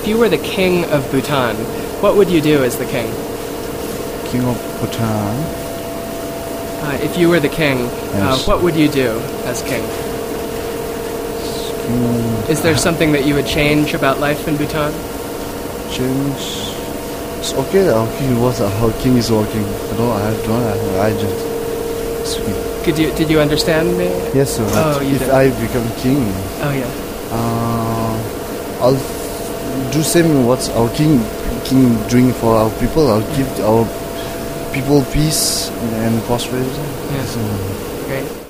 if you were the king of Bhutan, what would you do as the king? King of Bhutan. If you were the king, Yes. what would you do as king? Is there something that you would change about life in Bhutan? Change. It's okay. Our king is working. I just speak. Did you understand me? Yes, sir. Oh, you if did. I become king, Oh yeah. I'll do same what our king doing for our people. I'll give our people peace and prosperity. Yeah. So, Great.